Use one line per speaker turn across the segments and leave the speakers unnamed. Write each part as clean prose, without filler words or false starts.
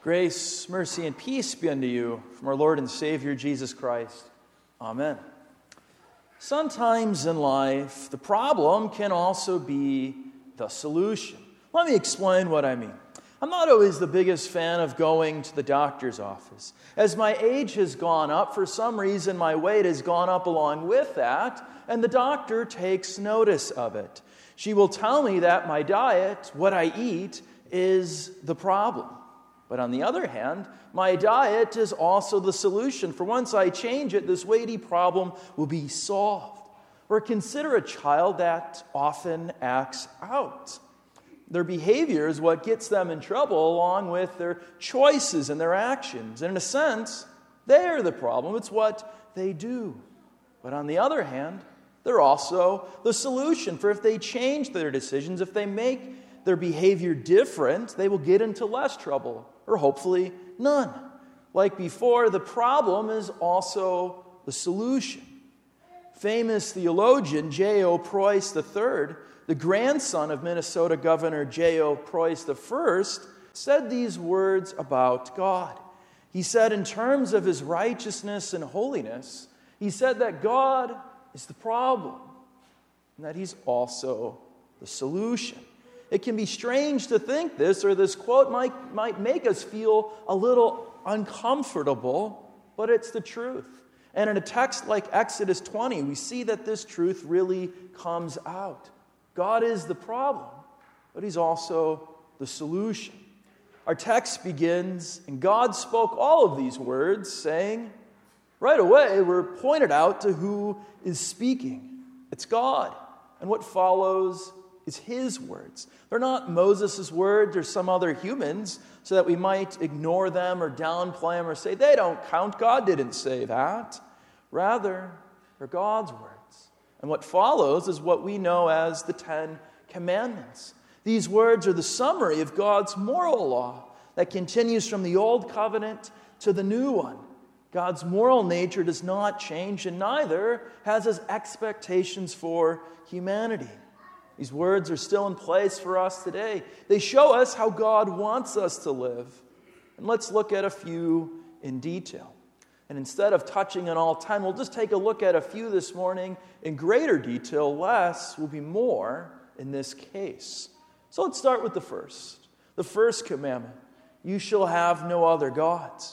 Grace, mercy, and peace be unto you from our Lord and Savior, Jesus Christ. Amen. Sometimes in life, the problem can also be the solution. Let me explain what I mean. I'm not always the biggest fan of going to the doctor's office. As my age has gone up, for some reason my weight has gone up along with that, and the doctor takes notice of it. She will tell me that my diet, what I eat, is the problem. But on the other hand, my diet is also the solution. For once I change it, this weighty problem will be solved. Or consider a child that often acts out. Their behavior is what gets them in trouble, along with their choices and their actions. And in a sense, they are the problem. It's what they do. But on the other hand, they're also the solution. For if they change their decisions, if they make their behavior different, they will get into less trouble, or hopefully none. Like before, the problem is also the solution. Famous theologian J.O. Preuss III, the grandson of Minnesota Governor J.O. Preuss I, said these words about God. He said, in terms of his righteousness and holiness, he said that God is the problem, and that he's also the solution. It can be strange to think this, or this quote might make us feel a little uncomfortable, but it's the truth. And in a text like Exodus 20, we see that this truth really comes out. God is the problem, but he's also the solution. Our text begins, and God spoke all of these words, saying, right away, we're pointed out to who is speaking. It's God. And what follows is his words. They're not Moses' words or some other humans, so that we might ignore them or downplay them or say, they don't count, God didn't say that. Rather, they're God's words. And what follows is what we know as the Ten Commandments. These words are the summary of God's moral law that continues from the Old Covenant to the New one. God's moral nature does not change, and neither has his expectations for humanity. These words are still in place for us today. They show us how God wants us to live. And let's look at a few in detail. And instead of touching on all 10, we'll just take a look at a few this morning in greater detail. Less will be more in this case. So let's start with the first. The first commandment, you shall have no other gods.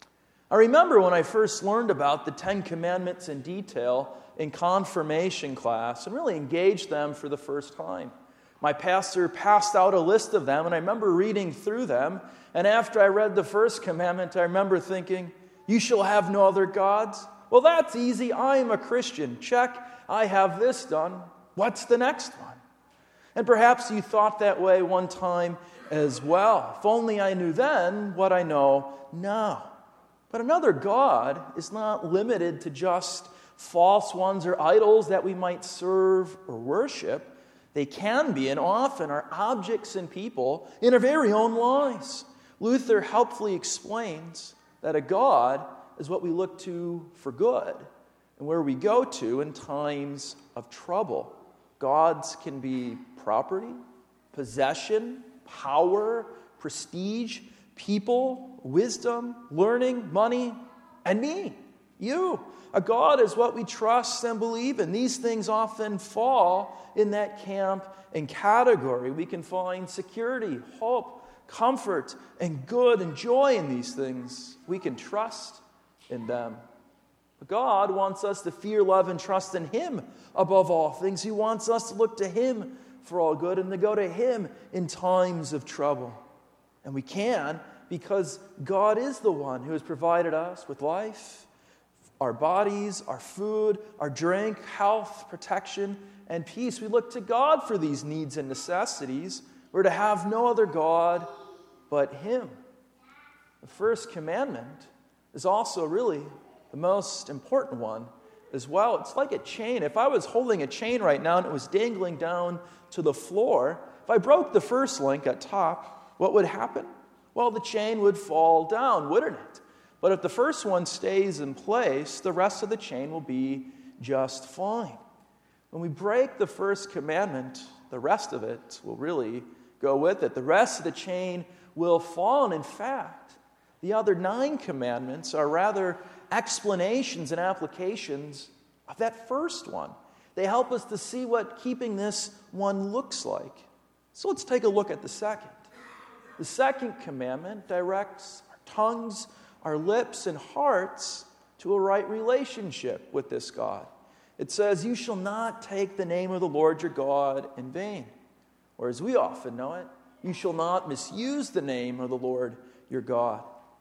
I remember when I first learned about the 10 Commandments in detail in confirmation class and really engaged them for the first time. My pastor passed out a list of them, and I remember reading through them. And after I read the first commandment, I remember thinking, you shall have no other gods? Well, that's easy. I am a Christian. Check. I have this done. What's the next one? And perhaps you thought that way one time as well. If only I knew then what I know now. But another God is not limited to just false ones or idols that we might serve or worship. They can be and often are objects and people in our very own lives. Luther helpfully explains that a God is what we look to for good and where we go to in times of trouble. Gods can be property, possession, power, prestige, people, wisdom, learning, money, and me, you. A God is what we trust and believe in. These things often fall in that camp and category. We can find security, hope, comfort, and good and joy in these things. We can trust in them. But God wants us to fear, love, and trust in him above all things. He wants us to look to him for all good and to go to him in times of trouble. And we can because God is the one who has provided us with life, our bodies, our food, our drink, health, protection, and peace. We look to God for these needs and necessities. We're to have no other God but him. The first commandment is also really the most important one as well. It's like a chain. If I was holding a chain right now and it was dangling down to the floor, if I broke the first link at top, what would happen? Well, the chain would fall down, wouldn't it? But if the first one stays in place, the rest of the chain will be just fine. When we break the first commandment, the rest of it will really go with it. The rest of the chain will fall. And in fact, The other 9 commandments are rather explanations and applications of that first one. They help us to see what keeping this one looks like. So let's take a look at the second. The second commandment directs our tongues, our lips, and hearts to a right relationship with this God. It says, "You shall not take the name of the Lord your God in vain." Or as we often know it, "You shall not misuse the name of the Lord your God."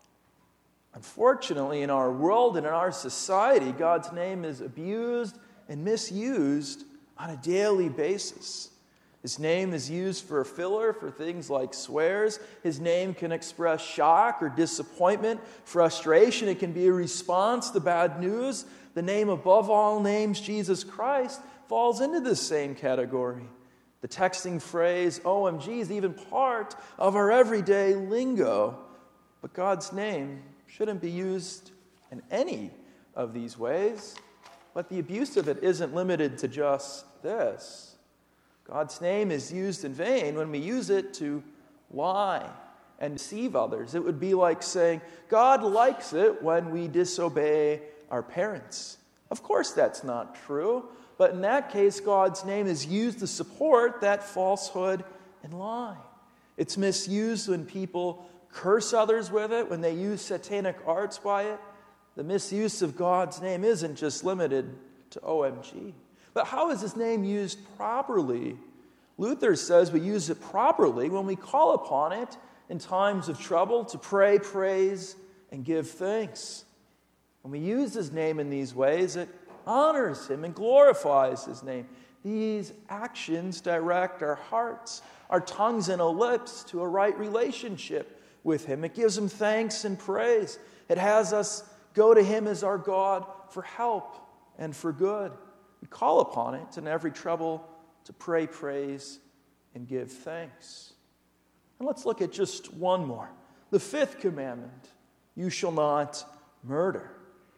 Unfortunately, in our world and in our society, God's name is abused and misused on a daily basis. His name is used for a filler for things like swears. His name can express shock or disappointment, frustration. It can be a response to bad news. The name above all names, Jesus Christ, falls into this same category. The texting phrase, OMG, is even part of our everyday lingo. But God's name shouldn't be used in any of these ways. But the abuse of it isn't limited to just this. God's name is used in vain when we use it to lie and deceive others. It would be like saying, God likes it when we disobey our parents. Of course that's not true, but in that case, God's name is used to support that falsehood and lie. It's misused when people curse others with it, when they use satanic arts by it. The misuse of God's name isn't just limited to OMG. But how is his name used properly? Luther says we use it properly when we call upon it in times of trouble to pray, praise, and give thanks. When we use his name in these ways, it honors him and glorifies his name. These actions direct our hearts, our tongues, and our lips to a right relationship with him. It gives him thanks and praise. It has us go to him as our God for help and for good. We call upon it in every trouble to pray, praise, and give thanks. And let's look at just one more. The 5th commandment, you shall not murder.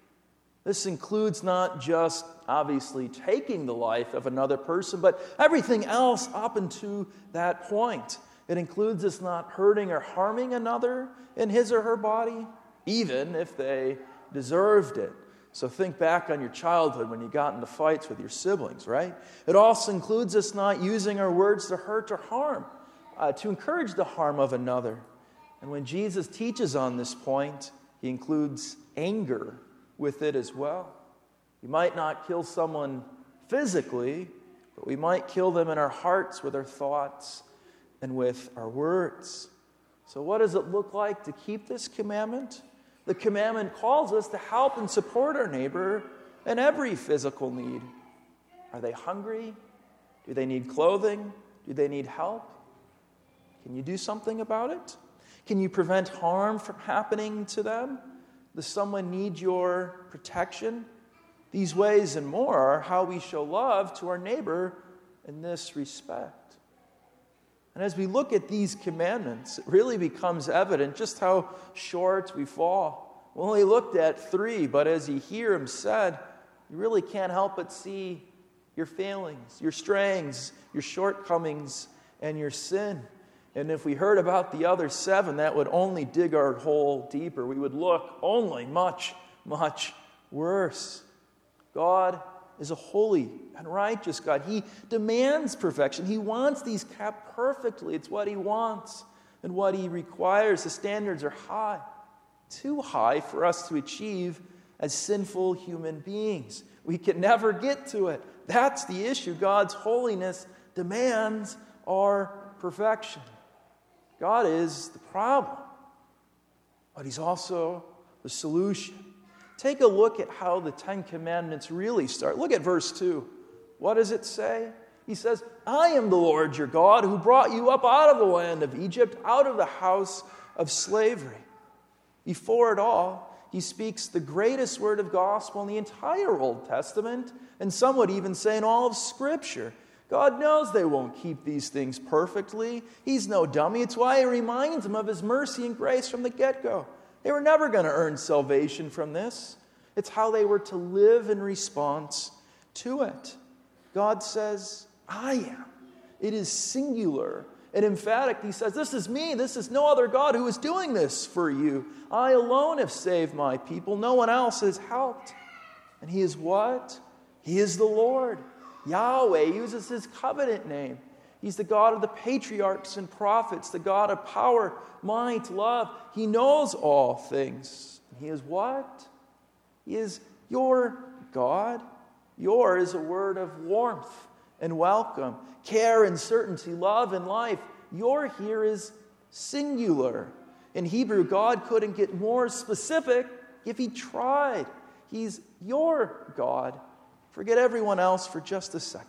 This includes not just, obviously, taking the life of another person, but everything else up until that point. It includes us not hurting or harming another in his or her body, even if they deserved it. So think back on your childhood when you got into fights with your siblings, right? It also includes us not using our words to hurt or harm, to encourage the harm of another. And when Jesus teaches on this point, he includes anger with it as well. We might not kill someone physically, but we might kill them in our hearts with our thoughts and with our words. So what does it look like to keep this commandment? The commandment calls us to help and support our neighbor in every physical need. Are they hungry? Do they need clothing? Do they need help? Can you do something about it? Can you prevent harm from happening to them? Does someone need your protection? These ways and more are how we show love to our neighbor in this respect. And as we look at these commandments, it really becomes evident just how short we fall. We only looked at 3, but as you hear him said, you really can't help but see your failings, your strayings, your shortcomings, and your sin. And if we heard about the other 7, that would only dig our hole deeper. We would look only much, much worse. God is a holy and righteous God. He demands perfection. He wants these kept perfectly. It's what he wants and what he requires. The standards are high, too high for us to achieve as sinful human beings. We can never get to it. That's the issue. God's holiness demands our perfection. God is the problem, but he's also the solution. Take a look at how the 10 Commandments really start. Look at verse 2. What does it say? He says, I am the Lord your God who brought you up out of the land of Egypt, out of the house of slavery. Before it all, he speaks the greatest word of gospel in the entire Old Testament, and some would even say in all of Scripture. God knows they won't keep these things perfectly. He's no dummy. It's why he reminds them of his mercy and grace from the get-go. They were never going to earn salvation from this. It's how they were to live in response to it. God says, I am. It is singular and emphatic. He says, this is me. This is no other God who is doing this for you. I alone have saved my people. No one else has helped. And he is what? He is the Lord. Yahweh uses his covenant name. He's the God of the patriarchs and prophets, the God of power, might, love. He knows all things. He is what? He is your God. Your is a word of warmth and welcome, care and certainty, love and life. Your here is singular. In Hebrew, God couldn't get more specific if he tried. He's your God. Forget everyone else for just a second.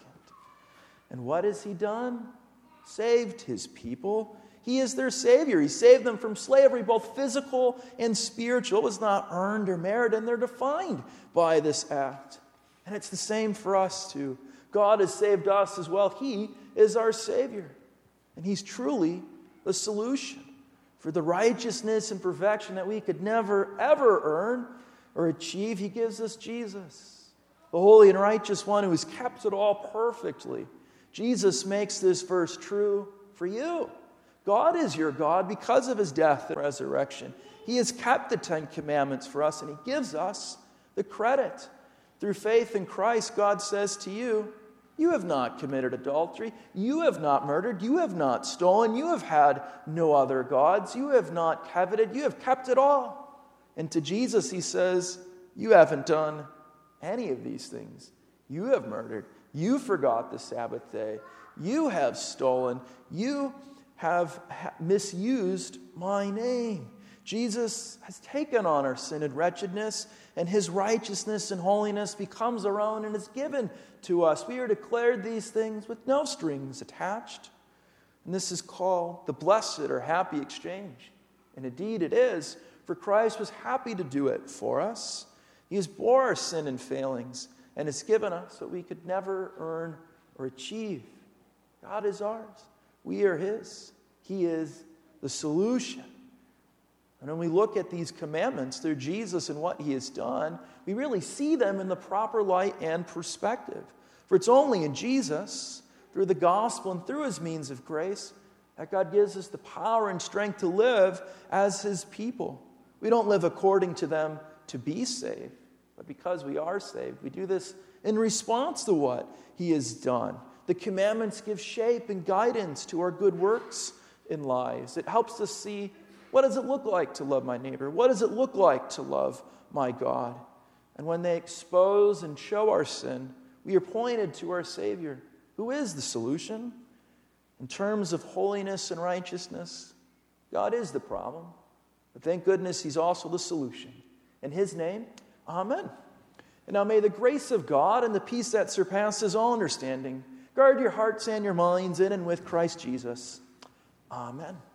And what has he done? Saved his people. He is their Savior. He saved them from slavery, both physical and spiritual. It was not earned or merited, and they're defined by this act. And it's the same for us too. God has saved us as well. He is our Savior. And he's truly the solution for the righteousness and perfection that we could never, ever earn or achieve. He gives us Jesus, the holy and righteous one who has kept it all perfectly. Jesus makes this verse true for you. God is your God because of his death and resurrection. He has kept the 10 Commandments for us, and he gives us the credit. Through faith in Christ, God says to you, you have not committed adultery. You have not murdered. You have not stolen. You have had no other gods. You have not coveted. You have kept it all. And to Jesus, he says, you haven't done any of these things. You have murdered. You forgot the Sabbath day. You have stolen. You have misused my name. Jesus has taken on our sin and wretchedness, and his righteousness and holiness becomes our own and is given to us. We are declared these things with no strings attached. And this is called the blessed or happy exchange. And indeed it is, for Christ was happy to do it for us. He has bore our sin and failings and has given us what we could never earn or achieve. God is ours. We are his. He is the solution. And when we look at these commandments through Jesus and what he has done, we really see them in the proper light and perspective. For it's only in Jesus, through the gospel and through his means of grace, that God gives us the power and strength to live as his people. We don't live according to them to be saved, but because we are saved, we do this in response to what he has done. The commandments give shape and guidance to our good works in lives. It helps us see, what does it look like to love my neighbor? What does it look like to love my God? And when they expose and show our sin, we are pointed to our Savior, who is the solution. In terms of holiness and righteousness, God is the problem. But thank goodness he's also the solution. In his name, amen. And now may the grace of God and the peace that surpasses all understanding guard your hearts and your minds in and with Christ Jesus. Amen.